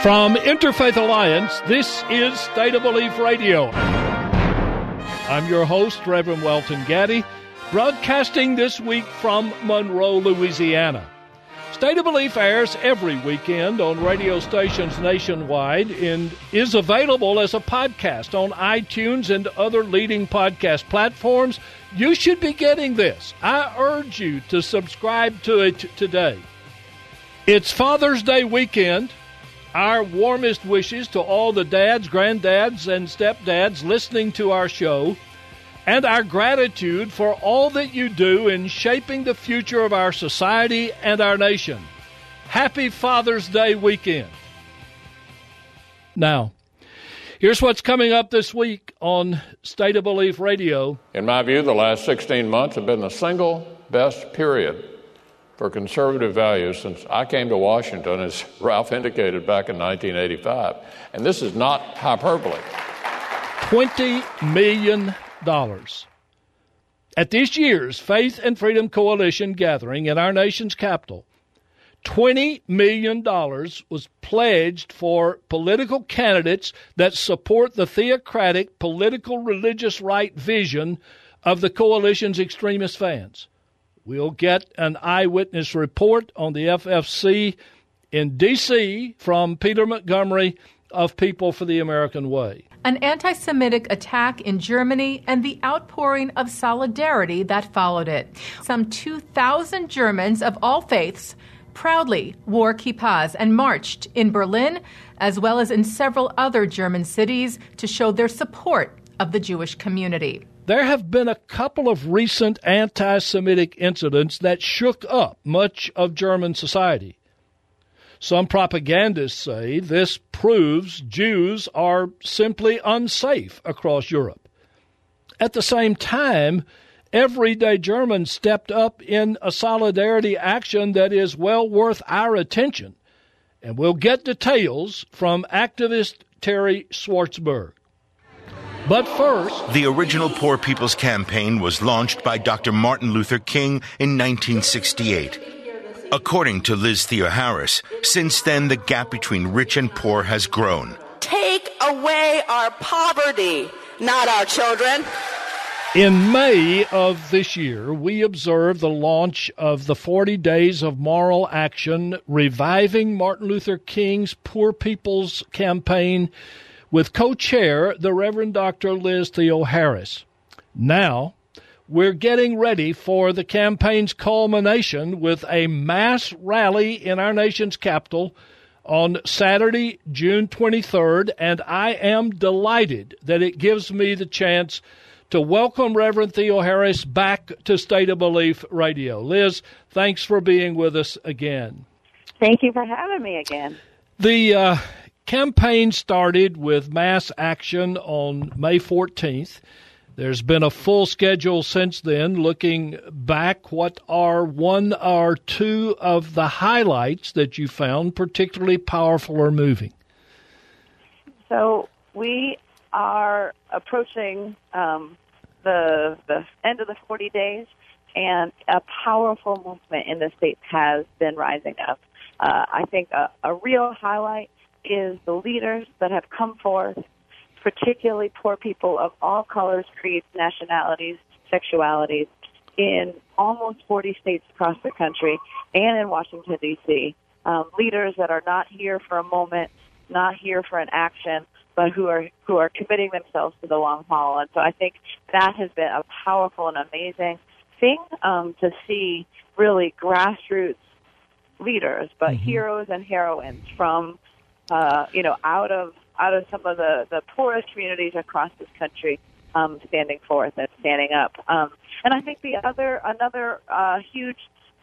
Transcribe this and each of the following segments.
From Interfaith Alliance, this is State of Belief Radio. I'm your host, Reverend Welton Gaddy, broadcasting this week from Monroe, Louisiana. State of Belief airs every weekend on radio stations nationwide and is available as a podcast on iTunes and other leading podcast platforms. You should be getting this. I urge you to subscribe to it today. It's Father's Day weekend. Our warmest wishes to all the dads, granddads, and stepdads listening to our show, and our gratitude for all that you do in shaping the future of our society and our nation. Happy Father's Day weekend. Now, here's what's coming up this week on State of Belief Radio. In my view, the last 16 months have been the single best period for conservative values since I came to Washington, as Ralph indicated, back in 1985. And this is not hyperbole. $20 million. At this year's Faith and Freedom Coalition gathering in our nation's capital, $20 million was pledged for political candidates that support the theocratic, political, religious right vision of the coalition's extremist fans. We'll get an eyewitness report on the FFC in D.C. from Peter Montgomery of People for the American Way. An anti-Semitic attack in Germany and the outpouring of solidarity that followed it. Some 2,000 Germans of all faiths proudly wore kippas and marched in Berlin, as well as in several other German cities, to show their support of the Jewish community. There have been a couple of recent anti-Semitic incidents that shook up much of German society. Some propagandists say this proves Jews are simply unsafe across Europe. At the same time, everyday Germans stepped up in a solidarity action that is well worth our attention. And we'll get details from activist Terry Schwartzberg. But first, the original Poor People's Campaign was launched by Dr. Martin Luther King in 1968. According to Liz Theoharis, since then the gap between rich and poor has grown. Take away our poverty, not our children. In May of this year, we observed the launch of the 40 Days of Moral Action, reviving Martin Luther King's Poor People's Campaign, with co-chair the Reverend Dr. Liz Theoharis. Now, we're getting ready for the campaign's culmination with a mass rally in our nation's capital on Saturday, June 23rd, and I am delighted that it gives me the chance to welcome Reverend Theoharis back to State of Belief Radio. Liz, thanks for being with us again. Thank you for having me again. The campaign started with mass action on May 14th. There's been a full schedule since then. Looking back, what are one or two of the highlights that you found particularly powerful or moving? So we are approaching the end of the 40 days, and a powerful movement in the state has been rising up. I think a real highlight is the leaders that have come forth, particularly poor people of all colors, creeds, nationalities, sexualities, in almost 40 states across the country and in Washington, D.C. Leaders that are not here for a moment, not here for an action, but who are committing themselves to the long haul. And so I think that has been a powerful and amazing thing to see, really grassroots leaders, but heroes and heroines from out of some of the poorest communities across this country, standing forth and standing up. And I think another huge,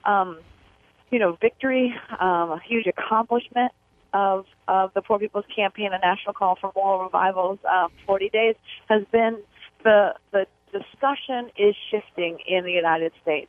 victory, a huge accomplishment of the Poor People's Campaign, a national call for moral revivals, 40 days, has been the discussion is shifting in the United States.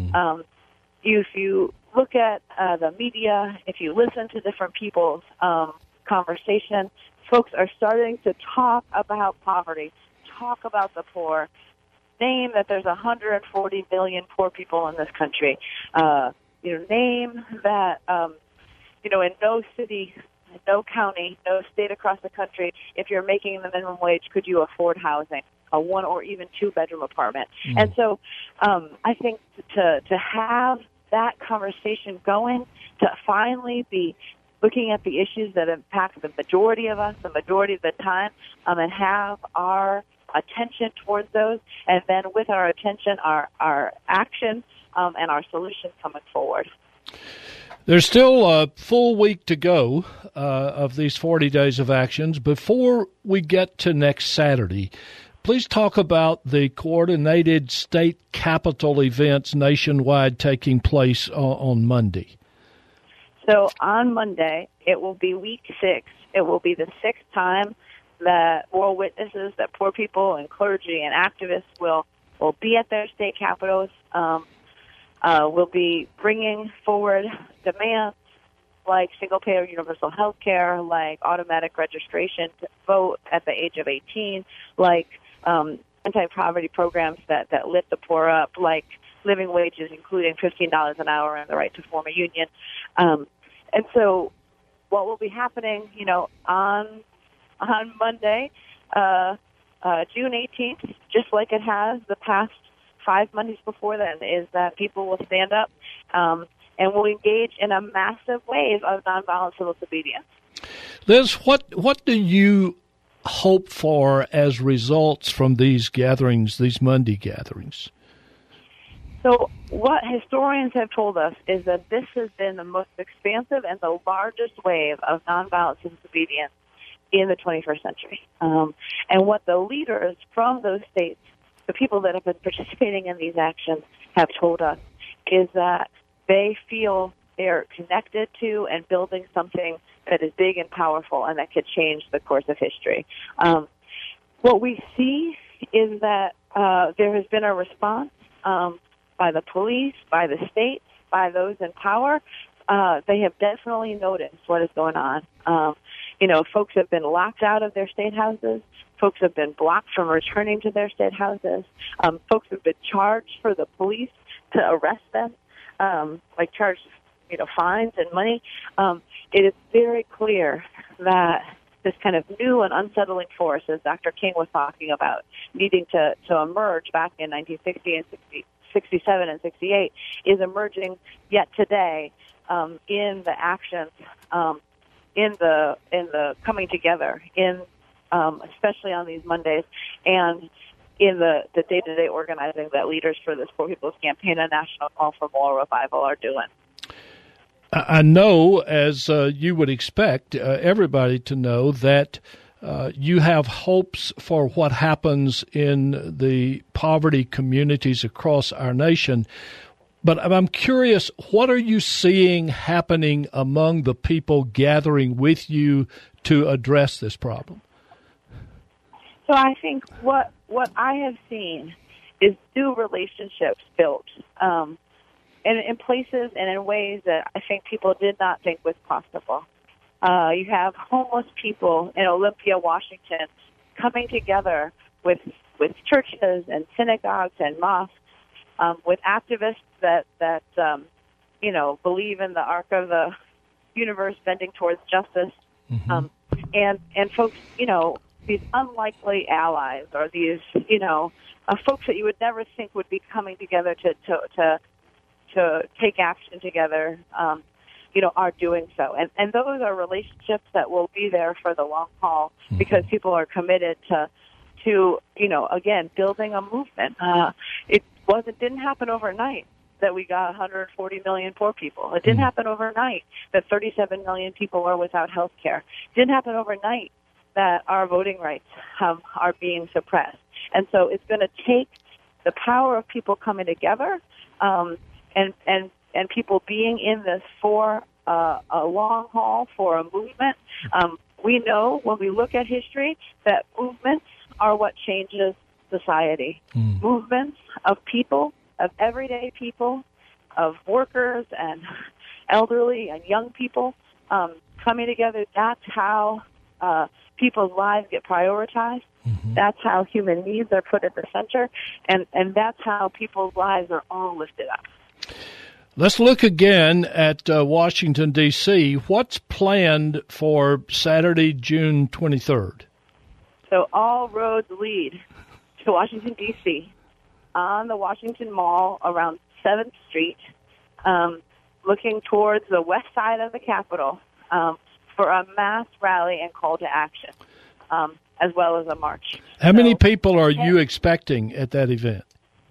If you look at the media, if you listen to different people's conversation, folks are starting to talk about poverty, talk about the poor, name that there's 140 million poor people in this country. Name that, in no city no county, no state across the country, if you're making the minimum wage, could you afford housing, a one or even two-bedroom apartment. And so I think to have that conversation going, to finally be looking at the issues that impact the majority of us, the majority of the time, and have our attention towards those, and then with our attention, our action and our solutions coming forward. There's still a full week to go of these 40 days of actions. Before we get to next Saturday, please talk about the coordinated state capitol events nationwide taking place on Monday. So on Monday, it will be week 6. It will be the 6th time that moral witnesses, that poor people and clergy and activists will be at their state capitals. We'll be bringing forward demands like single-payer universal health care, like automatic registration to vote at the age of 18, like anti-poverty programs that lift the poor up, like living wages, including $15 an hour and the right to form a union. And so what will be happening, on Monday, June 18th, just like it has the past 5 Mondays before then, is that people will stand up and will engage in a massive wave of nonviolent civil disobedience. Liz, what do you hope for as results from these gatherings, these Monday gatherings? So what historians have told us is that this has been the most expansive and the largest wave of nonviolent civil disobedience in the 21st century. And what the leaders from those states, the people that have been participating in these actions, have told us is that they feel they're connected to and building something that is big and powerful and that could change the course of history. What we see is that there has been a response by the police, by the states, by those in power. They have definitely noticed what is going on. Folks have been locked out of their state houses. Folks have been blocked from returning to their state houses. Folks have been charged for the police to arrest them, charged, fines and money. It is very clear that this kind of new and unsettling force, as Dr. King was talking about, needing to emerge back in 1960 and 67 and 68, is emerging yet today in the actions, in the coming together, especially on these Mondays, and in the day-to-day organizing that leaders for this Poor People's Campaign and National Call for Moral Revival are doing. I know, as you would expect everybody to know, that you have hopes for what happens in the poverty communities across our nation. But I'm curious, what are you seeing happening among the people gathering with you to address this problem? So I think what I have seen is new relationships built in places and in ways that I think people did not think was possible. You have homeless people in Olympia, Washington, coming together with churches and synagogues and mosques, with activists that believe in the arc of the universe bending towards justice, and folks, these unlikely allies, or these, folks that you would never think would be coming together to take action together, are doing so. And those are relationships that will be there for the long haul because people are committed to again, building a movement. It didn't happen overnight that we got 140 million poor people. It didn't happen overnight that 37 million people are without health care. It didn't happen overnight that our voting rights are being suppressed. And so it's going to take the power of people coming together and people being in this for a long haul, for a movement. We know when we look at history that movements are what changes society. Movements of people, of everyday people, of workers and elderly and young people coming together. That's how people's lives get prioritized. That's how human needs are put at the center, and that's how people's lives are all lifted up. Let's look again at Washington, D.C. What's planned for Saturday, June 23rd? So all roads lead to Washington, D.C. on the Washington Mall around 7th Street, looking towards the west side of the Capitol for a mass rally and call to action, as well as a march. How many people are you expecting at that event?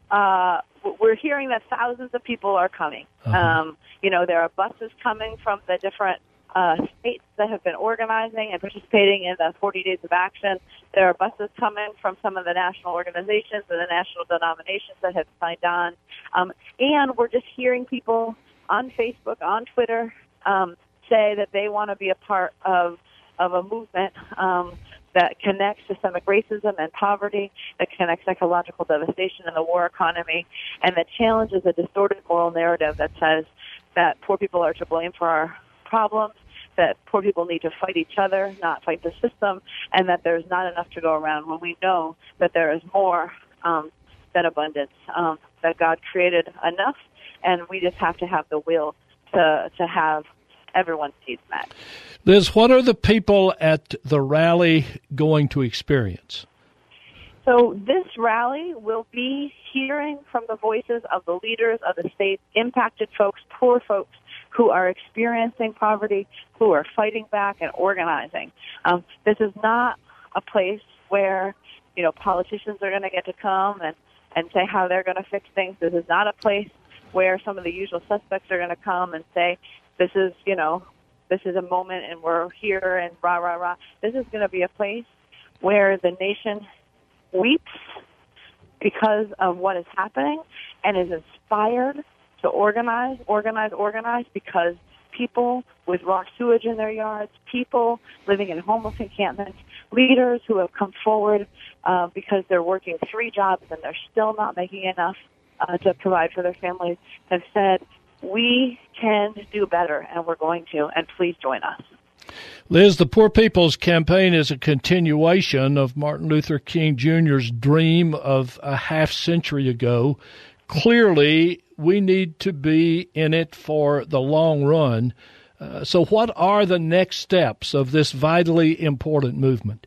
We're hearing that thousands of people are coming. Uh-huh. There are buses coming from the different states that have been organizing and participating in the 40 Days of Action. There are buses coming from some of the national organizations and the national denominations that have signed on. And we're just hearing people on Facebook, on Twitter, say that they want to be a part of a movement that connects systemic racism and poverty, that connects ecological devastation and the war economy, and that challenges a distorted moral narrative that says that poor people are to blame for our problems, that poor people need to fight each other, not fight the system, and that there's not enough to go around when we know that there is more than abundance, that God created enough, and we just have to have the will to have everyone's needs met. Liz, what are the people at the rally going to experience? So this rally will be hearing from the voices of the leaders of the state's impacted folks, poor folks who are experiencing poverty, who are fighting back and organizing. This is not a place where, politicians are going to get to come and say how they're going to fix things. This is not a place where some of the usual suspects are going to come and say, this is a moment and we're here and rah, rah, rah. This is going to be a place where the nation weeps because of what is happening and is inspired to organize because people with raw sewage in their yards, people living in homeless encampments, leaders who have come forward because they're working 3 jobs and they're still not making enough to provide for their families, have said, we can do better, and we're going to, and please join us. Liz, the Poor People's Campaign is a continuation of Martin Luther King Jr.'s dream of a half century ago. Clearly, we need to be in it for the long run. So what are the next steps of this vitally important movement?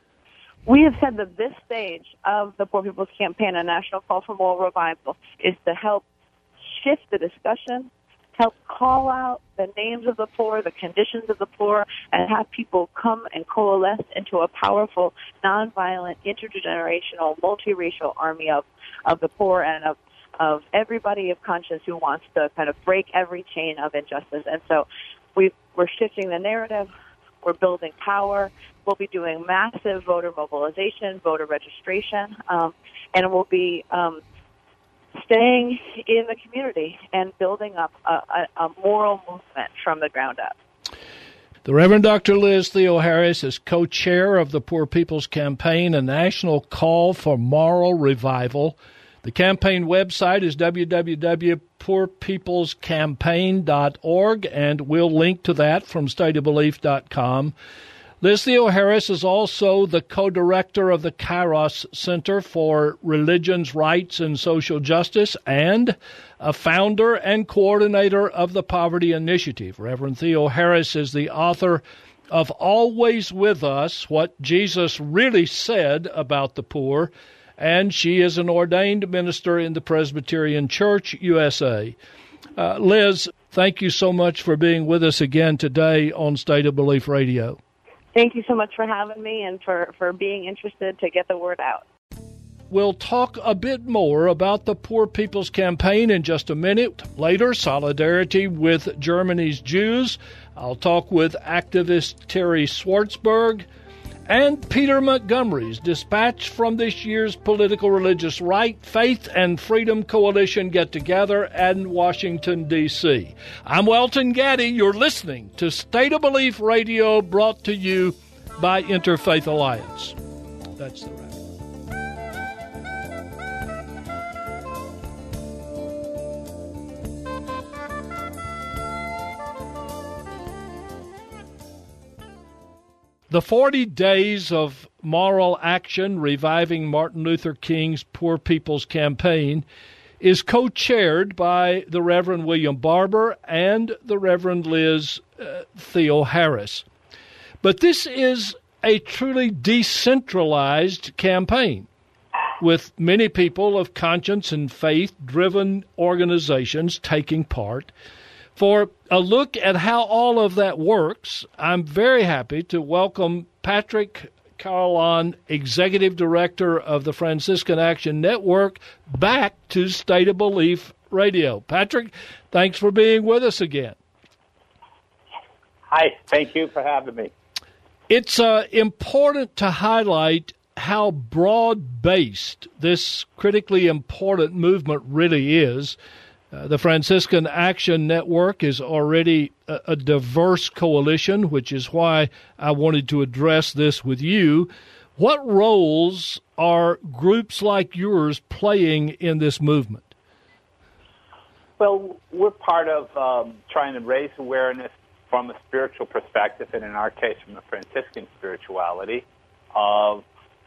We have said that this stage of the Poor People's Campaign, a national call for moral revival, is to help shift the discussion, help call out the names of the poor, the conditions of the poor, and have people come and coalesce into a powerful, nonviolent, intergenerational, multiracial army of the poor and of everybody of conscience who wants to kind of break every chain of injustice. And so we're shifting the narrative. We're building power. We'll be doing massive voter mobilization, voter registration, and we'll be staying in the community and building up a moral movement from the ground up. The Reverend Dr. Liz Theoharis is co-chair of the Poor People's Campaign, a national call for moral revival. The campaign website is www.poorpeoplescampaign.org, and we'll link to that from stateofbelief.com. Liz Theoharis is also the co-director of the Kairos Center for Religions, Rights, and Social Justice and a founder and coordinator of the Poverty Initiative. Reverend Theoharis is the author of Always With Us, What Jesus Really Said About the Poor, and she is an ordained minister in the Presbyterian Church, USA. Liz, thank you so much for being with us again today on State of Belief Radio. Thank you so much for having me and for being interested to get the word out. We'll talk a bit more about the Poor People's Campaign in just a minute. Later, solidarity with Germany's Jews. I'll talk with activist Terry Schwartzberg. And Peter Montgomery's dispatch from this year's Political Religious Right, Faith, and Freedom Coalition get-together in Washington, D.C. I'm Welton Gaddy. You're listening to State of Belief Radio, brought to you by Interfaith Alliance. That's the wrap. The 40 Days of Moral Action Reviving Martin Luther King's Poor People's Campaign is co-chaired by the Reverend William Barber and the Reverend Liz Theoharis. But this is a truly decentralized campaign with many people of conscience and faith-driven organizations taking part. For a look at how all of that works, I'm very happy to welcome Patrick Carillon, Executive Director of the Franciscan Action Network, back to State of Belief Radio. Patrick, thanks for being with us again. Hi, thank you for having me. It's important to highlight how broad-based this critically important movement really is. The Franciscan Action Network is already a diverse coalition, which is why I wanted to address this with you. What roles are groups like yours playing in this movement? Well, we're part of trying to raise awareness from a spiritual perspective, and in our case, from the Franciscan spirituality, of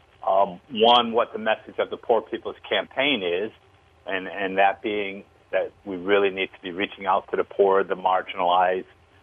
one, what the message of the Poor People's Campaign is, and that being that we really need to be reaching out to the poor, the marginalized.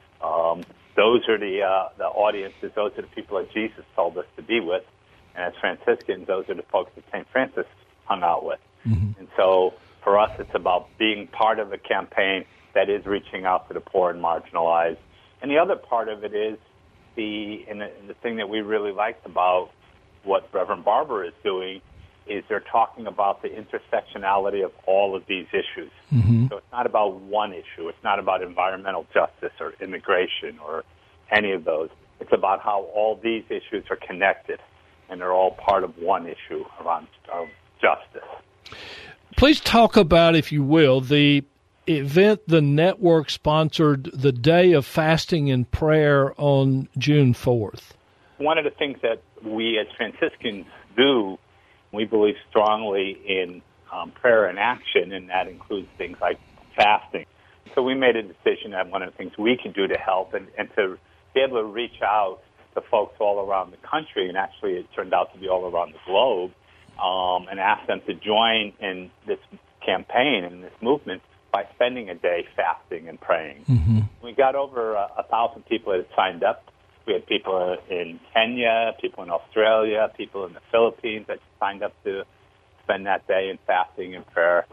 Those are the audiences, those are the people that Jesus told us to be with. And as Franciscans, those are the folks that St. Francis hung out with. Mm-hmm. And so for us, it's about being part of a campaign that is reaching out to the poor and marginalized. And the other part of it is the thing that we really liked about what Reverend Barber is doing is they're talking about the intersectionality of all of these issues. Mm-hmm. So it's not about one issue. It's not about environmental justice or immigration or any of those. It's about how all these issues are connected, and they're all part of one issue around justice. Please talk about, if you will, the event the network sponsored, the Day of Fasting and Prayer on June 4th. One of the things that we as Franciscans do, we believe strongly in prayer and action, and that includes things like fasting. So we made a decision that one of the things we can do to help and to be able to reach out to folks all around the country, and actually it turned out to be all around the globe, and ask them to join in this campaign and this movement by spending a day fasting and praying. Mm-hmm. We got over 1,000 people that had signed up. We had people in Kenya, people in Australia, people in the Philippines that signed up to spend that day in fasting and prayer.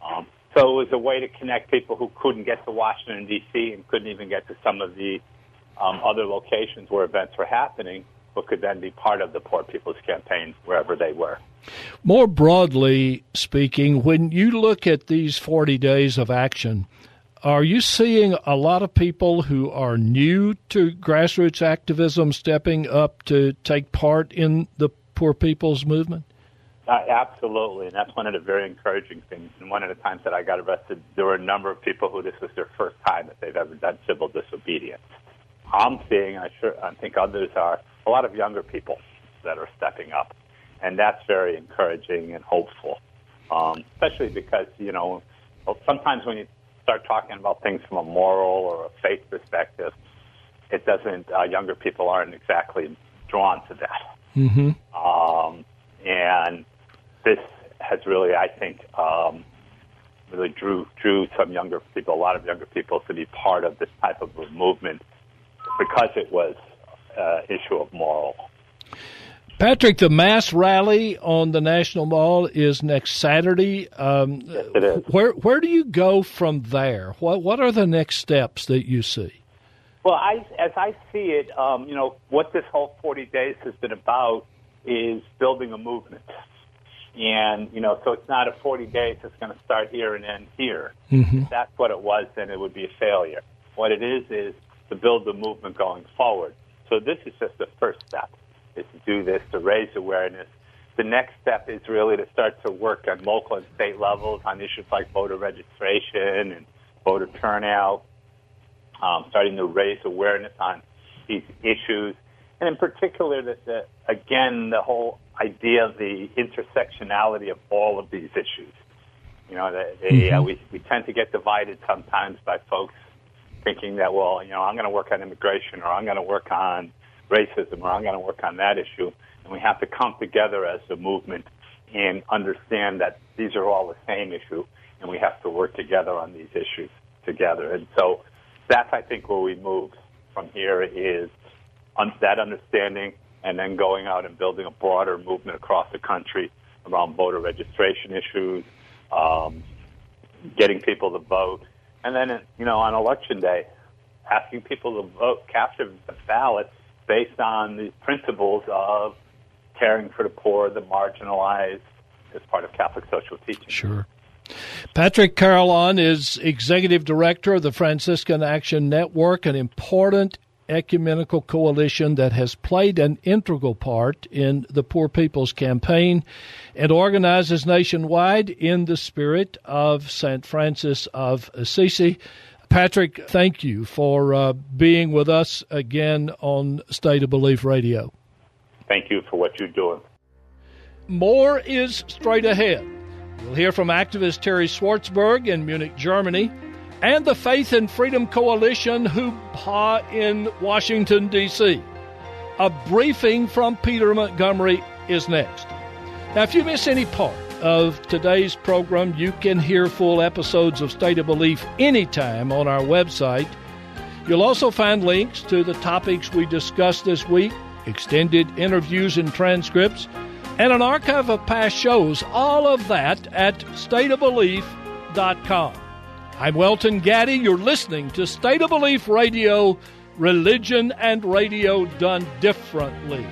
So it was a way to connect people who couldn't get to Washington, D.C. and couldn't even get to some of the other locations where events were happening, but could then be part of the Poor People's Campaign wherever they were. More broadly speaking, when you look at these 40 days of action, are you seeing a lot of people who are new to grassroots activism stepping up to take part in the Poor People's Movement? Absolutely, and that's one of the very encouraging things. And one of the times that I got arrested, there were a number of people who this was their first time that they've ever done civil disobedience. I'm seeing, I think others are, a lot of younger people that are stepping up. And that's very encouraging and hopeful, especially because, sometimes when you start talking about things from a moral or a faith perspective, it doesn't, younger people aren't exactly drawn to that. Mm-hmm. And this has really, I think, really drew some younger people, a lot of younger people, to be part of this type of a movement because it was an issue of moral. Patrick, the mass rally on the National Mall is next Saturday. Yes, it is. Where do you go from there? What are the next steps that you see? Well, as I see it, what this whole 40 days has been about is building a movement. And, so it's not a 40 days that's going to start here and end here. Mm-hmm. If that's what it was, then it would be a failure. What it is to build the movement going forward. So this is just the first step, is to do this, to raise awareness. The next step is really to start to work on local and state levels on issues like voter registration and voter turnout, starting to raise awareness on these issues. And in particular, the whole idea of the intersectionality of all of these issues. We tend to get divided sometimes by folks thinking that, I'm going to work on immigration, or I'm going to work on racism, or I'm going to work on that issue. And we have to come together as a movement and understand that these are all the same issue, and we have to work together on these issues together. And so that's, I think, where we move from here is that understanding, and then going out and building a broader movement across the country around voter registration issues, getting people to vote, and then, on Election Day, asking people to vote, capture the ballot based on the principles of caring for the poor, the marginalized, as part of Catholic social teaching. Sure. Patrick Carillon is Executive Director of the Franciscan Action Network, an important ecumenical coalition that has played an integral part in the Poor People's Campaign and organizes nationwide in the spirit of St. Francis of Assisi. Patrick, thank you for being with us again on State of Belief Radio. Thank you for what you're doing. More is straight ahead. We'll hear from activist Terry Schwartzberg in Munich, Germany, and the Faith and Freedom Coalition Hoopah in Washington, D.C. A briefing from Peter Montgomery is next. Now, if you miss any part of today's program, you can hear full episodes of State of Belief anytime on our website. You'll also find links to the topics we discussed this week, extended interviews and transcripts, and an archive of past shows, all of that at stateofbelief.com. I'm Welton Gaddy. You're listening to State of Belief Radio, religion and radio done differently.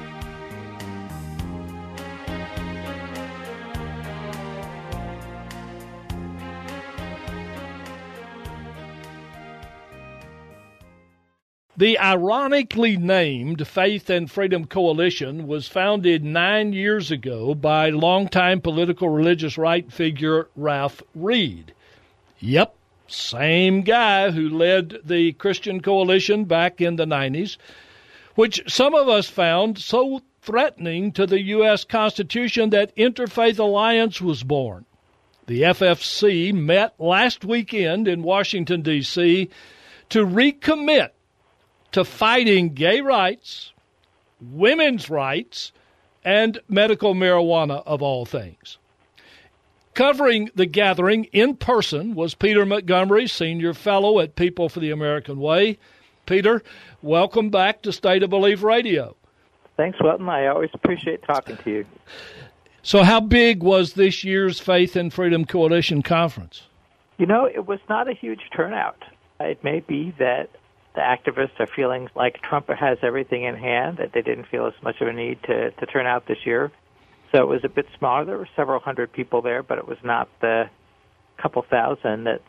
The ironically named Faith and Freedom Coalition was founded 9 years ago by longtime political religious right figure Ralph Reed. Yep, same guy who led the Christian Coalition back in the 90s, which some of us found so threatening to the U.S. Constitution that Interfaith Alliance was born. The FFC met last weekend in Washington, D.C. to recommit to fighting gay rights, women's rights, and medical marijuana, of all things. Covering the gathering in person was Peter Montgomery, Senior Fellow at People for the American Way. Peter, welcome back to State of Belief Radio. Thanks, Welton. I always appreciate talking to you. So how big was this year's Faith and Freedom Coalition conference? It was not a huge turnout. It may be that the activists are feeling like Trump has everything in hand, that they didn't feel as much of a need to turn out this year. So it was a bit smaller. There were several hundred people there, but it was not the couple thousand that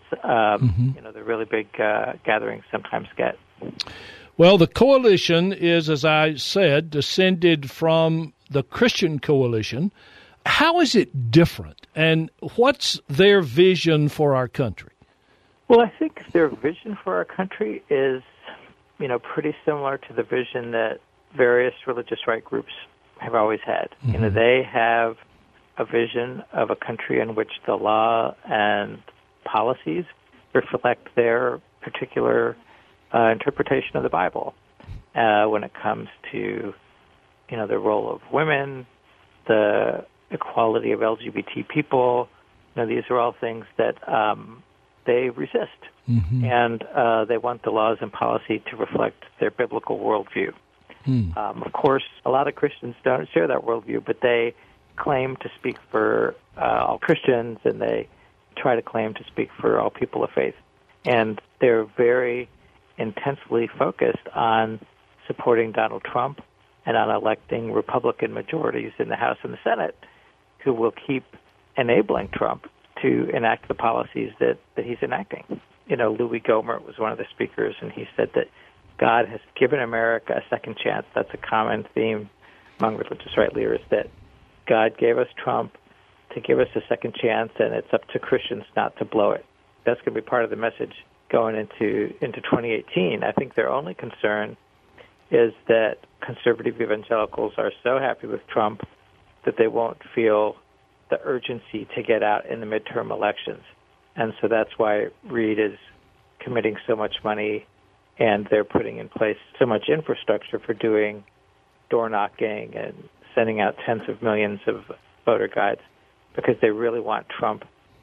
the really big gatherings sometimes get. Well, the coalition is, as I said, descended from the Christian Coalition. How is it different, and what's their vision for our country? Well, I think their vision for our country is, pretty similar to the vision that various religious right groups have always had. Mm-hmm. They have a vision of a country in which the law and policies reflect their particular interpretation of the Bible when it comes to, the role of women, the equality of LGBT people. These are all things that they resist. Mm-hmm. And they want the laws and policy to reflect their biblical worldview. Of course, a lot of Christians don't share that worldview, but they claim to speak for all Christians, and they try to claim to speak for all people of faith. And they're very intensely focused on supporting Donald Trump and on electing Republican majorities in the House and the Senate who will keep enabling Trump to enact the policies that he's enacting. Louis Gohmert was one of the speakers, and he said that God has given America a second chance. That's a common theme among religious right leaders, that God gave us Trump to give us a second chance, and it's up to Christians not to blow it. That's going to be part of the message going into 2018. I think their only concern is that conservative evangelicals are so happy with Trump that they won't feel the urgency to get out in the midterm elections. And so that's why Reed is committing so much money, and they're putting in place so much infrastructure for doing door knocking and sending out tens of millions of voter guides, because they really want Trump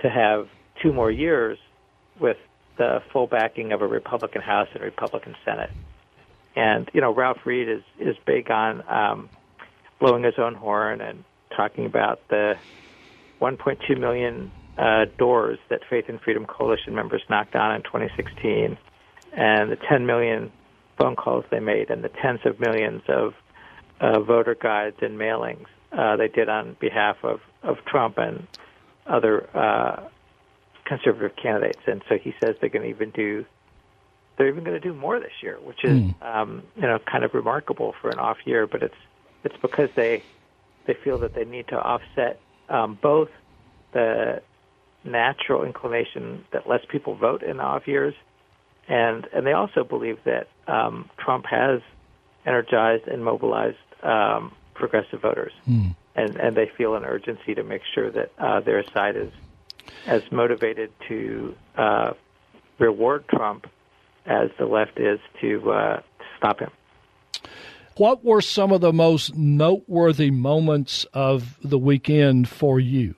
to have 2 more years with the full backing of a Republican House and a Republican Senate. And, Ralph Reed is big on blowing his own horn and talking about the 1.2 million doors that Faith and Freedom Coalition members knocked on in 2016, and the 10 million phone calls they made, and the tens of millions of voter guides and mailings they did on behalf of Trump and other conservative candidates. And so he says they're even going to do more this year, which is kind of remarkable for an off year. But it's because they feel that they need to offset both the natural inclination that less people vote in off years, and they also believe that Trump has energized and mobilized progressive voters, and they feel an urgency to make sure that their side is as motivated to reward Trump as the left is to stop him. What were some of the most noteworthy moments of the weekend for you?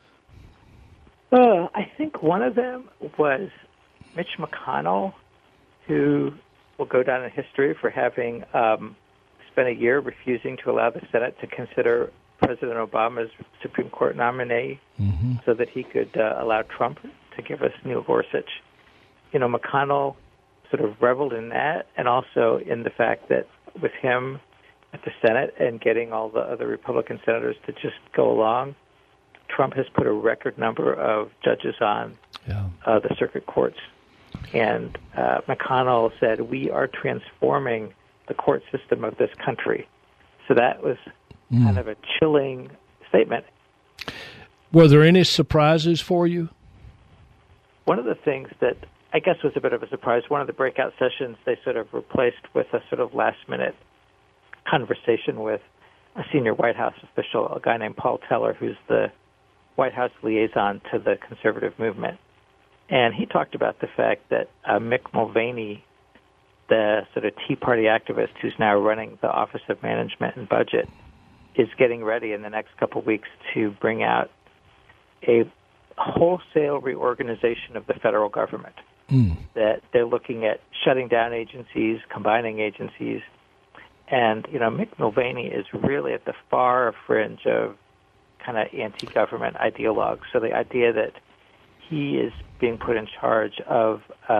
I think one of them was Mitch McConnell, who will go down in history for having spent a year refusing to allow the Senate to consider President Obama's Supreme Court nominee so that he could allow Trump to give us Neil Gorsuch. McConnell sort of reveled in that, and also in the fact that with him at the Senate and getting all the other Republican senators to just go along, Trump has put a record number of judges on the circuit courts. And McConnell said, we are transforming the court system of this country. So that was kind of a chilling statement. Were there any surprises for you? One of the things that I guess was a bit of a surprise, one of the breakout sessions they sort of replaced with a sort of last-minute conversation with a senior White House official, a guy named Paul Teller, who's the White House liaison to the conservative movement. And he talked about the fact that Mick Mulvaney, the sort of Tea Party activist who's now running the Office of Management and Budget, is getting ready in the next couple of weeks to bring out a wholesale reorganization of the federal government. That they're looking at shutting down agencies, combining agencies. And, Mick Mulvaney is really at the far fringe of kind of anti-government ideologues. So the idea that he is being put in charge of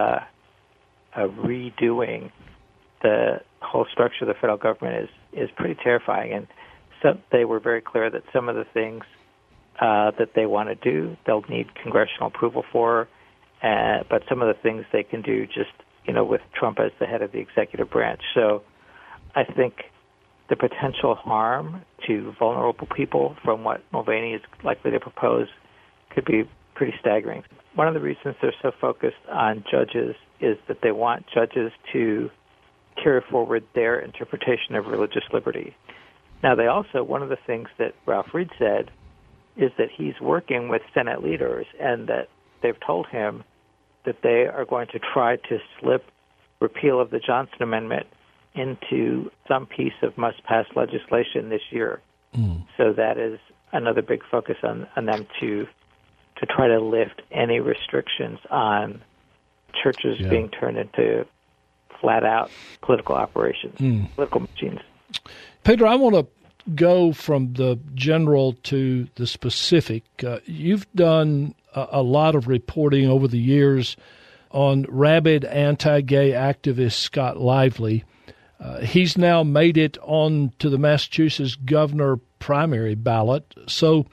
redoing the whole structure of the federal government is pretty terrifying. And so they were very clear that some of the things that they want to do, they'll need congressional approval for, but some of the things they can do just, with Trump as the head of the executive branch. So I think the potential harm to vulnerable people from what Mulvaney is likely to propose could be pretty staggering. One of the reasons they're so focused on judges is that they want judges to carry forward their interpretation of religious liberty. Now, they also, one of the things that Ralph Reed said is that he's working with Senate leaders and that they've told him that they are going to try to slip repeal of the Johnson Amendment into some piece of must-pass legislation this year. So that is another big focus on them to try to lift any restrictions on churches being turned into flat-out political operations, political machines. Peter, I want to go from the general to the specific. You've done a lot of reporting over the years on rabid anti-gay activist Scott Lively. He's now made it on to the Massachusetts governor primary ballot. So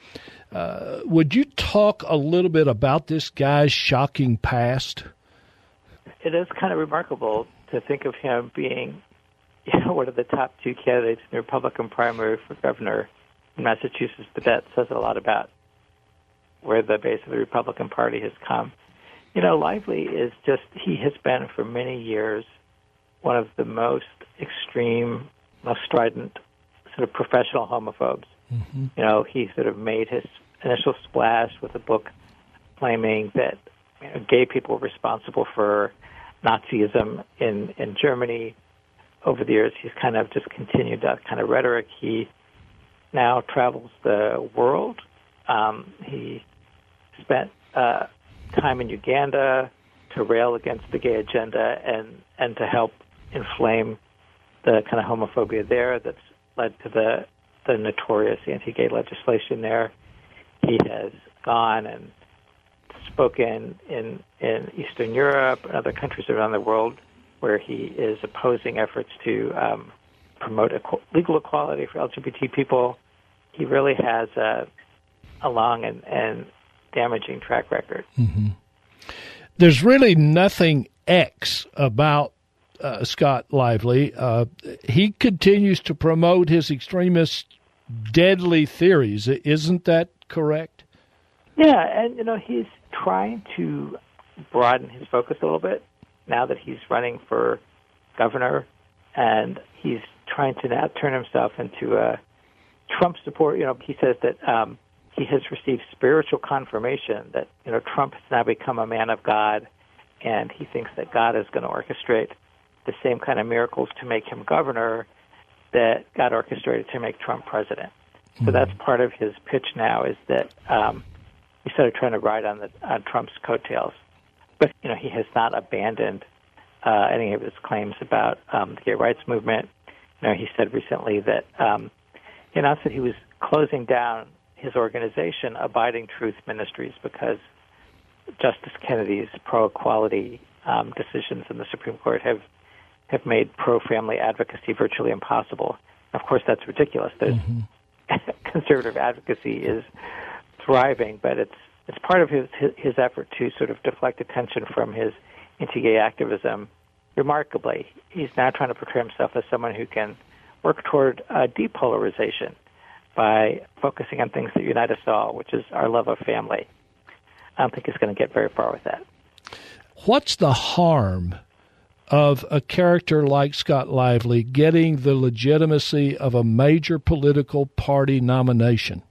would you talk a little bit about this guy's shocking past? It is kind of remarkable to think of him being one of the top 2 candidates in the Republican primary for governor in Massachusetts, but that says a lot about where the base of the Republican Party has come. Lively is he has been for many years one of the most extreme, most strident sort of professional homophobes. He sort of made his initial splash with a book claiming that gay people were responsible for Nazism in Germany. Over the years, he's kind of just continued that kind of rhetoric. He now travels the world. He spent time in Uganda to rail against the gay agenda and to help inflame the kind of homophobia there that's led to the notorious anti-gay legislation there. He has gone and spoken in Eastern Europe and other countries around the world where he is opposing efforts to promote legal equality for LGBT people. He really has a long and damaging track record. Mm-hmm. There's really nothing X about Scott Lively. He continues to promote his extremist, deadly theories. Isn't that correct? Yeah, and he's trying to broaden his focus a little bit now that he's running for governor, and he's trying to now turn himself into a Trump support. He says that he has received spiritual confirmation that Trump has now become a man of God, and he thinks that God is going to orchestrate the same kind of miracles to make him governor that God orchestrated to make Trump president. So that's part of his pitch now, is that he's sort of trying to ride on Trump's coattails. But he has not abandoned any of his claims about the gay rights movement. He said recently that he announced that he was closing down his organization, Abiding Truth Ministries, because Justice Kennedy's pro-equality decisions in the Supreme Court have made pro-family advocacy virtually impossible. Of course, that's ridiculous. There's conservative advocacy is thriving, but it's part of his effort to sort of deflect attention from his anti-gay activism. Remarkably, he's now trying to portray himself as someone who can work toward depolarization by focusing on things that unite us all, which is our love of family. I don't think he's going to get very far with that. What's the harm of a character like Scott Lively getting the legitimacy of a major political party nomination?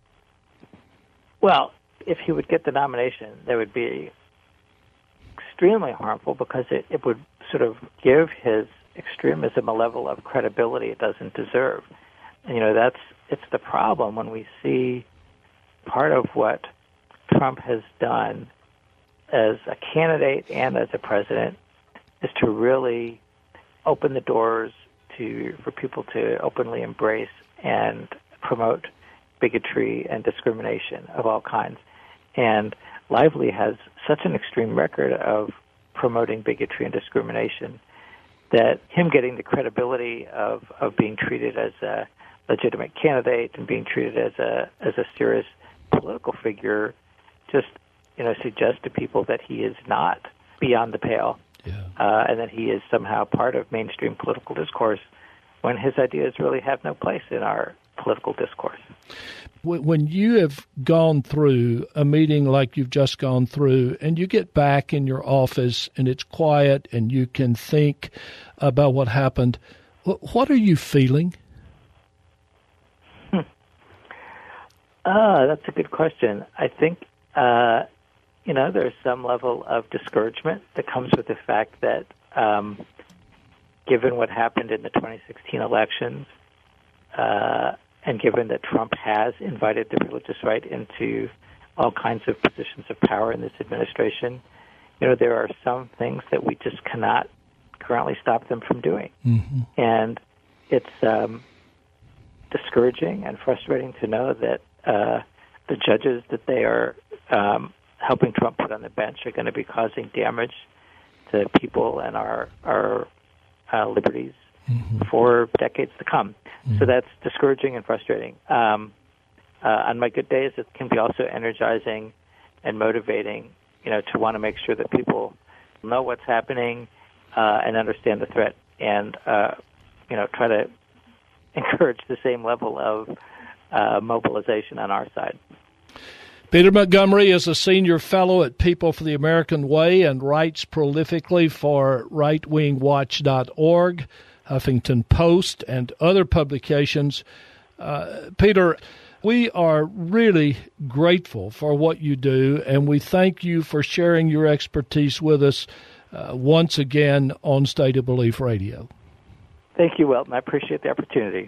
Well, if he would get the nomination, that would be extremely harmful because it would sort of give his extremism a level of credibility it doesn't deserve. And, it's the problem when we see part of what Trump has done as a candidate and as a president is to really open the doors for people to openly embrace and promote bigotry and discrimination of all kinds. And Lively has such an extreme record of promoting bigotry and discrimination that him getting the credibility of being treated as a legitimate candidate and being treated as a serious political figure just suggests to people that he is not beyond the pale, and that he is somehow part of mainstream political discourse when his ideas really have no place in our political discourse. When you have gone through a meeting like you've just gone through and you get back in your office and it's quiet and you can think about what happened, what are you feeling? That's a good question. I think, there's some level of discouragement that comes with the fact that given what happened in the 2016 elections, and given that Trump has invited the religious right into all kinds of positions of power in this administration, there are some things that we just cannot currently stop them from doing. Mm-hmm. And it's discouraging and frustrating to know that the judges that they are helping Trump put on the bench are going to be causing damage to people and our liberties for decades to come. So that's discouraging and frustrating. On my good days, it can be also energizing and motivating, to want to make sure that people know what's happening and understand the threat and, try to encourage the same level of mobilization on our side. Peter Montgomery is a senior fellow at People for the American Way and writes prolifically for rightwingwatch.org, Huffington Post, and other publications. Peter, we are really grateful for what you do, and we thank you for sharing your expertise with us once again on State of Belief Radio. Thank you, Welton. I appreciate the opportunity.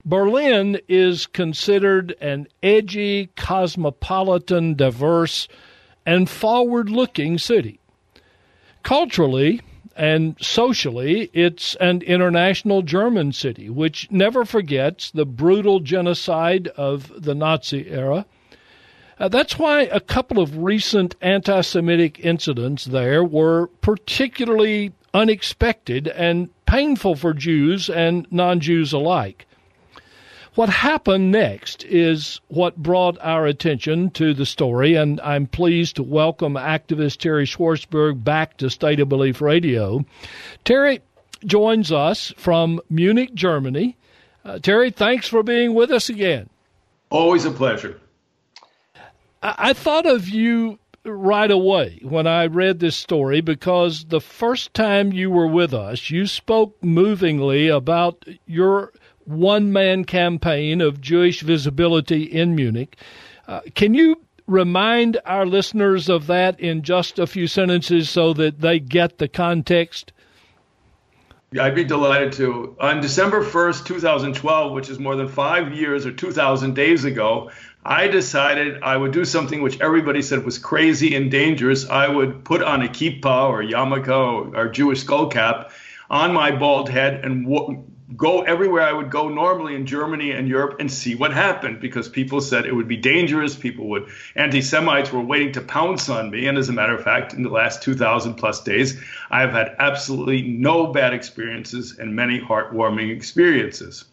Berlin is considered an edgy, cosmopolitan, diverse, and forward-looking city. Culturally and socially, it's an international German city, which never forgets the brutal genocide of the Nazi era. That's why a couple of recent anti-Semitic incidents there were particularly unexpected and painful for Jews and non-Jews alike. What happened next is what brought our attention to the story, and I'm pleased to welcome activist Terry Schwartzberg back to State of Belief Radio. Terry joins us from Munich, Germany. Terry, thanks for being with us again. Always a pleasure. I thought of you right away when I read this story because the first time you were with us, you spoke movingly about your one-man campaign of Jewish visibility in Munich. Can you remind our listeners of that in just a few sentences so that they get the context? I'd be delighted to. On December 1st, 2012, which is more than 5 years or 2,000 days ago, I decided I would do something which everybody said was crazy and dangerous. I would put on a kippah or yarmulke or Jewish skull cap on my bald head and go everywhere I would go normally in Germany and Europe and see what happened, because people said it would be dangerous. Anti-Semites were waiting to pounce on me. And as a matter of fact, in the last 2,000 plus days, I have had absolutely no bad experiences and many heartwarming experiences.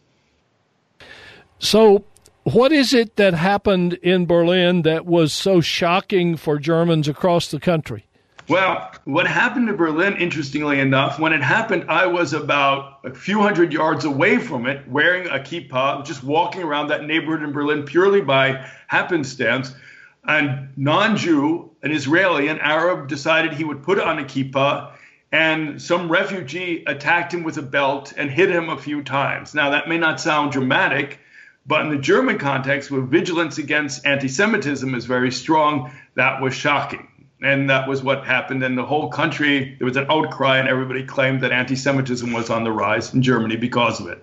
So what is it that happened in Berlin that was so shocking for Germans across the country? Well, what happened to Berlin, interestingly enough, when it happened, I was about a few hundred yards away from it, wearing a kippah, just walking around that neighborhood in Berlin purely by happenstance. And non-Jew, an Israeli, an Arab, decided he would put on a kippah, and some refugee attacked him with a belt and hit him a few times. Now, that may not sound dramatic, but in the German context, where vigilance against anti-Semitism is very strong, that was shocking. And that was what happened in the whole country. There was an outcry, and everybody claimed that anti-Semitism was on the rise in Germany because of it.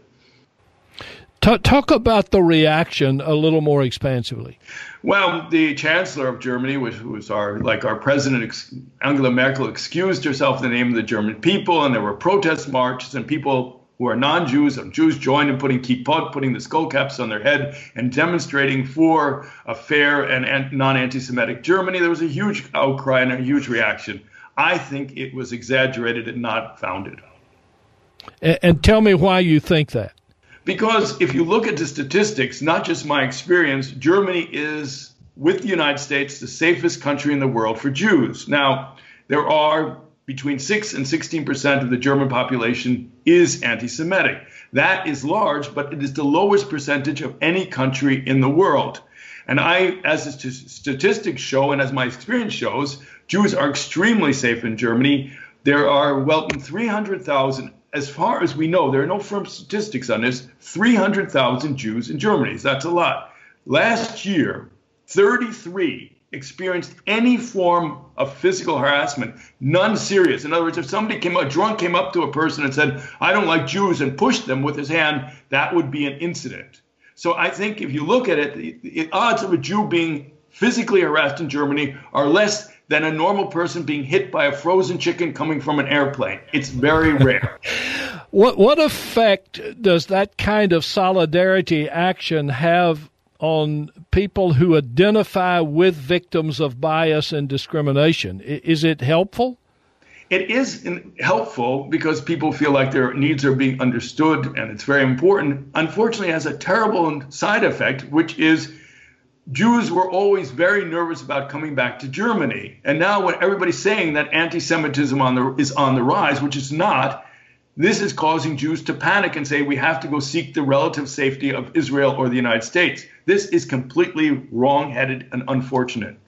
Talk about the reaction a little more expansively. Well, the Chancellor of Germany, which was our president, Angela Merkel, excused herself in the name of the German people, and there were protest marches, and people who are non-Jews and Jews joined in putting kippot, putting the skull caps on their head and demonstrating for a fair and non-anti-Semitic Germany. There was a huge outcry and a huge reaction. I think it was exaggerated and not founded. And tell me why you think that. Because if you look at the statistics, not just my experience, Germany is, with the United States, the safest country in the world for Jews. Now, there are between 6 and 16% of the German population is anti-Semitic. That is large, but it is the lowest percentage of any country in the world. And as the statistics show, and as my experience shows, Jews are extremely safe in Germany. There are, 300,000, as far as we know, there are no firm statistics on this, 300,000 Jews in Germany. So that's a lot. Last year, 33 experienced any form of physical harassment, none serious. In other words, if a drunk came up to a person and said, "I don't like Jews," and pushed them with his hand, that would be an incident. So I think if you look at it, the odds of a Jew being physically harassed in Germany are less than a normal person being hit by a frozen chicken coming from an airplane. It's very rare. What effect does that kind of solidarity action have on people who identify with victims of bias and discrimination? Is it helpful? It is helpful because people feel like their needs are being understood, and it's very important. Unfortunately, it has a terrible side effect, which is Jews were always very nervous about coming back to Germany. And now when everybody's saying that anti-Semitism is on the rise, which it's not, this is causing Jews to panic and say we have to go seek the relative safety of Israel or the United States. This is completely wrong-headed and unfortunate.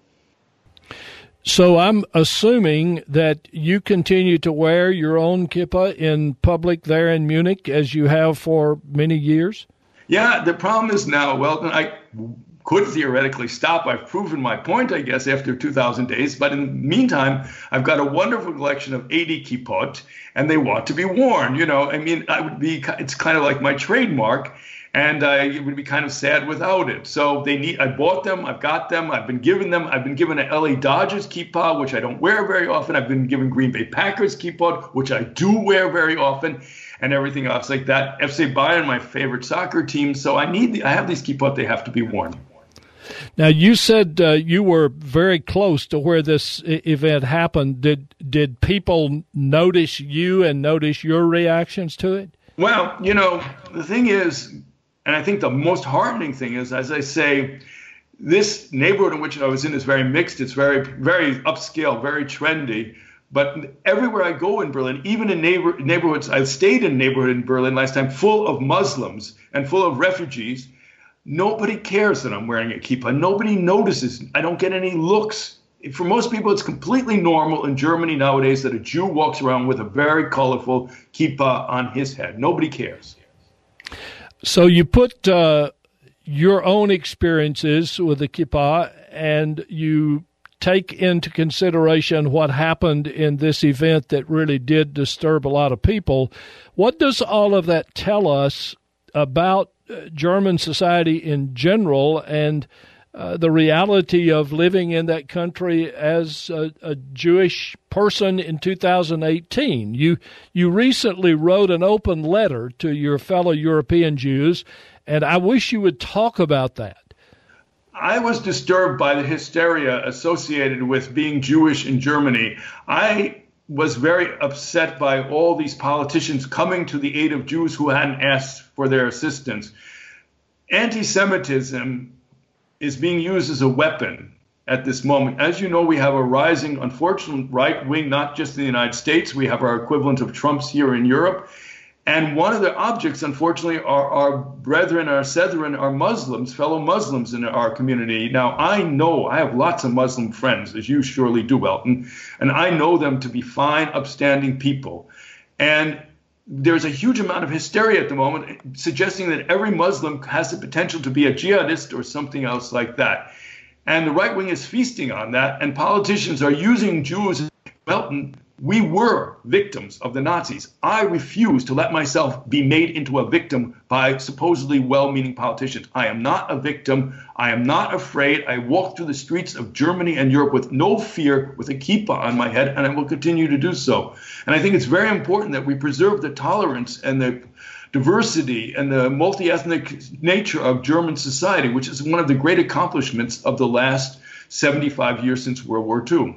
So I'm assuming that you continue to wear your own kippah in public there in Munich as you have for many years? Yeah, the problem is now, I could theoretically stop. I've proven my point, I guess, after 2,000 days. But in the meantime, I've got a wonderful collection of 80 kippot, and they want to be worn. It's kind of like my trademark. and it would be kind of sad without it. So I bought them, I've got them, I've been given them. I've been given an LA Dodgers kippah, which I don't wear very often. I've been given Green Bay Packers kippah, which I do wear very often, and everything else like that. FC Bayern, my favorite soccer team. So I have these kippah, they have to be worn. Now, you said you were very close to where this event happened. Did people notice you and notice your reactions to it? Well, the thing is, and I think the most heartening thing is, as I say, this neighborhood in which I was in is very mixed. It's very, very upscale, very trendy. But everywhere I go in Berlin, even in neighborhoods, I stayed in a neighborhood in Berlin last time full of Muslims and full of refugees. Nobody cares that I'm wearing a kippah. Nobody notices. I don't get any looks. For most people, it's completely normal in Germany nowadays that a Jew walks around with a very colorful kippah on his head. Nobody cares. So you put your own experiences with the kippah and you take into consideration what happened in this event that really did disturb a lot of people. What does all of that tell us about German society in general and the reality of living in that country as a Jewish person in 2018? You recently wrote an open letter to your fellow European Jews, and I wish you would talk about that. I was disturbed by the hysteria associated with being Jewish in Germany. I was very upset by all these politicians coming to the aid of Jews who hadn't asked for their assistance. Anti-Semitism is being used as a weapon at this moment. As you know, we have a rising, unfortunate right wing, not just in the United States. We have our equivalent of Trump's here in Europe. And one of the objects, unfortunately, are our brethren, our Setheren, our Muslims, fellow Muslims in our community. Now, I have lots of Muslim friends, as you surely do, Elton, and I know them to be fine, upstanding people. And there's a huge amount of hysteria at the moment, suggesting that every Muslim has the potential to be a jihadist or something else like that. And the right wing is feasting on that, and politicians are using Jews. Elton, we were victims of the Nazis. I refuse to let myself be made into a victim by supposedly well-meaning politicians. I am not a victim. I am not afraid. I walk through the streets of Germany and Europe with no fear, with a kippah on my head, and I will continue to do so. And I think it's very important that we preserve the tolerance and the diversity and the multi-ethnic nature of German society, which is one of the great accomplishments of the last 75 years since World War II.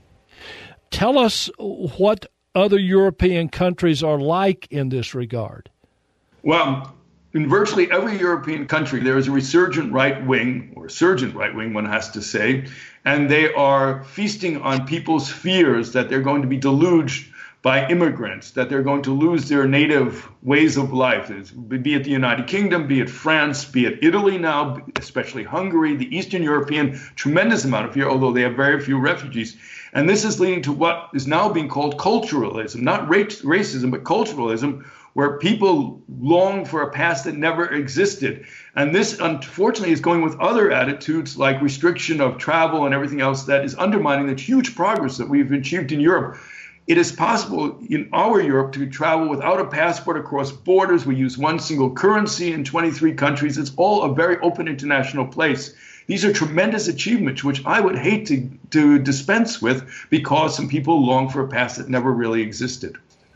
Tell us what other European countries are like in this regard. Well, in virtually every European country, there is a resurgent right wing, or surgent right wing, one has to say, and they are feasting on people's fears that they're going to be deluged by immigrants, that they're going to lose their native ways of life, be it the United Kingdom, be it France, be it Italy now, especially Hungary, the Eastern European, tremendous amount of fear, although they have very few refugees. And this is leading to what is now being called culturalism, not racism, but culturalism, where people long for a past that never existed. And this, unfortunately, is going with other attitudes like restriction of travel and everything else that is undermining the huge progress that we've achieved in Europe. It is possible in our Europe to travel without a passport across borders. We use one single currency in 23 countries. It's all a very open international place. These are tremendous achievements, which I would hate to dispense with because some people long for a past that never really existed.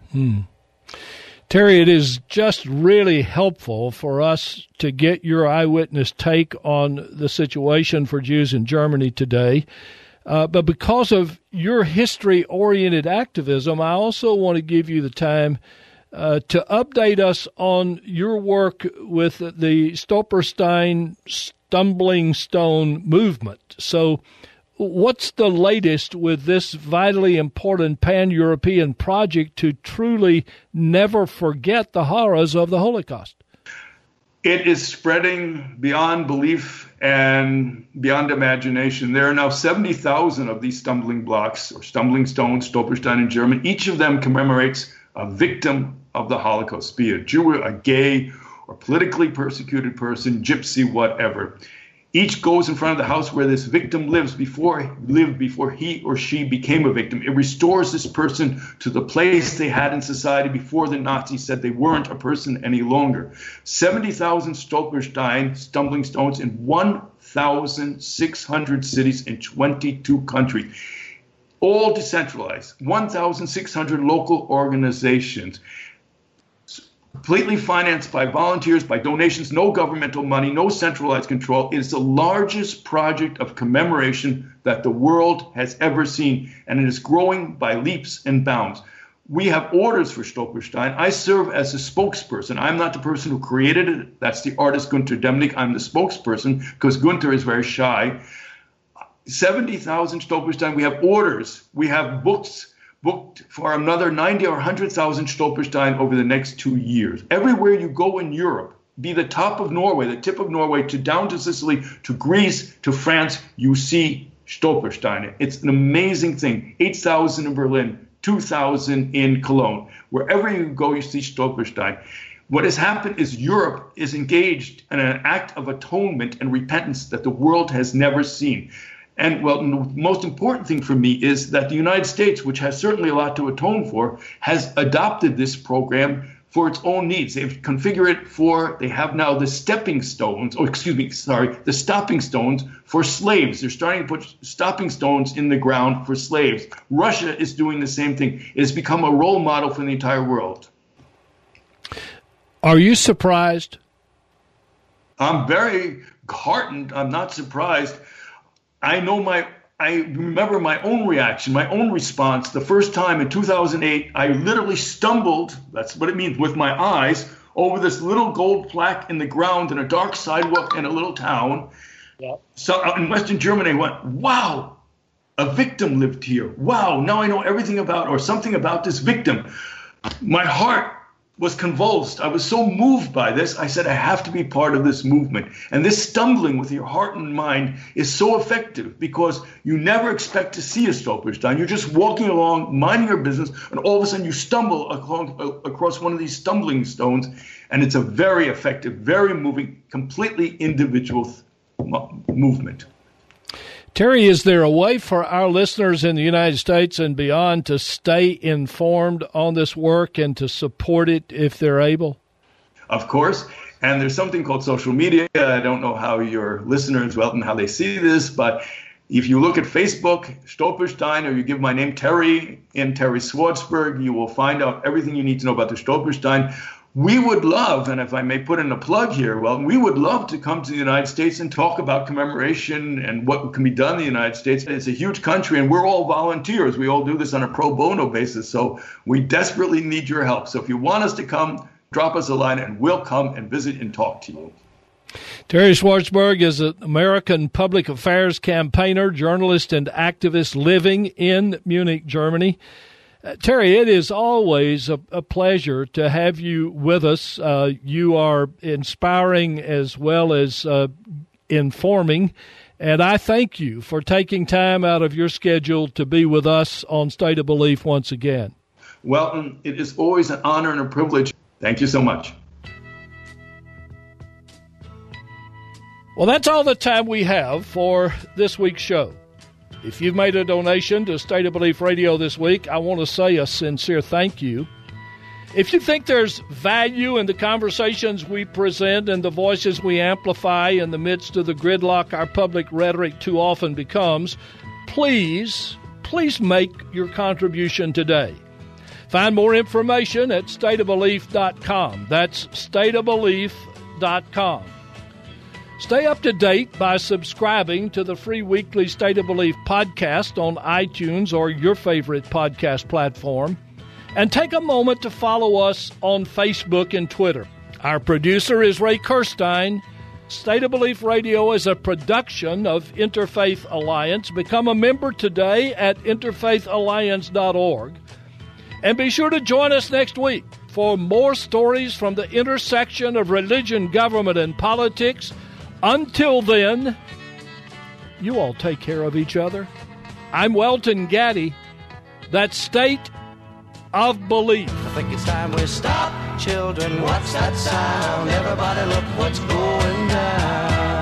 Terry, it is just really helpful for us to get your eyewitness take on the situation for Jews in Germany today. But because of your history-oriented activism, I also want to give you the time to update us on your work with the Stolperstein Stumbling Stone movement. So what's the latest with this vitally important pan-European project to truly never forget the horrors of the Holocaust? It is spreading beyond belief and beyond imagination. There are now 70,000 of these stumbling blocks or stumbling stones, Stolperstein in German. Each of them commemorates a victim of the Holocaust, be a Jew, a gay, or politically persecuted person, gypsy, whatever. Each goes in front of the house where this victim lived before he or she became a victim. It restores this person to the place they had in society before the Nazis said they weren't a person any longer. 70,000 Stolperstein stumbling stones in 1,600 cities in 22 countries. All decentralized, 1,600 local organizations, completely financed by volunteers, by donations, no governmental money, no centralized control. It is the largest project of commemoration that the world has ever seen, and it is growing by leaps and bounds. We have orders for Stolperstein. I serve as a spokesperson. I'm not the person who created it. That's the artist Gunter Demnig. I'm the spokesperson because Gunter is very shy. 70,000 Stolperstein. We have orders. We have booked for another 90 or 100,000 Stolperstein over the next 2 years. Everywhere you go in Europe, be the top of Norway, the tip of Norway, to down to Sicily, to Greece, to France, you see Stolperstein. It's an amazing thing. 8,000 in Berlin, 2,000 in Cologne. Wherever you go, you see Stolperstein. What has happened is Europe is engaged in an act of atonement and repentance that the world has never seen. And, well, the most important thing for me is that the United States, which has certainly a lot to atone for, has adopted this program for its own needs. They've configured it they have now the stopping stones for slaves. They're starting to put stopping stones in the ground for slaves. Russia is doing the same thing. It has become a role model for the entire world. Are you surprised? I'm very heartened. I'm not surprised. I remember my own reaction, my own response. The first time in 2008, I literally stumbled, that's what it means, with my eyes, over this little gold plaque in the ground in a dark sidewalk in a little town. Yep. So in Western Germany, I went, wow, a victim lived here. Wow, now I know everything about, or something about this victim. My heart was convulsed. I was so moved by this. I said, I have to be part of this movement. And this stumbling with your heart and mind is so effective because you never expect to see a Stolperstein. You're just walking along, minding your business, and all of a sudden you stumble across one of these stumbling stones. And it's a very effective, very moving, completely individual movement. Terry, is there a way for our listeners in the United States and beyond to stay informed on this work and to support it if they're able? Of course. And there's something called social media. I don't know how your listeners, Welton, how they see this, but if you look at Facebook, Stolperstein, or you give my name, Terry, in Terry Swartzberg, you will find out everything you need to know about the Stolperstein. We would love, and if I may put in a plug here, well, we would love to come to the United States and talk about commemoration and what can be done in the United States. It's a huge country, and we're all volunteers. We all do this on a pro bono basis, so we desperately need your help. So if you want us to come, drop us a line, and we'll come and visit and talk to you. Terry Swartzberg is an American public affairs campaigner, journalist, and activist living in Munich, Germany. Terry, it is always a pleasure to have you with us. You are inspiring as well as informing, and I thank you for taking time out of your schedule to be with us on State of Belief once again. Welton, it is always an honor and a privilege. Thank you so much. Well, that's all the time we have for this week's show. If you've made a donation to State of Belief Radio this week, I want to say a sincere thank you. If you think there's value in the conversations we present and the voices we amplify in the midst of the gridlock our public rhetoric too often becomes, please make your contribution today. Find more information at stateofbelief.com. That's stateofbelief.com. Stay up to date by subscribing to the free weekly State of Belief podcast on iTunes or your favorite podcast platform. And take a moment to follow us on Facebook and Twitter. Our producer is Ray Kirstein. State of Belief Radio is a production of Interfaith Alliance. Become a member today at interfaithalliance.org. And be sure to join us next week for more stories from the intersection of religion, government, and politics. Until then, you all take care of each other. I'm Welton Gaddy. That's State of Belief. I think it's time we stop. Children, what's that sound? Everybody look what's going down.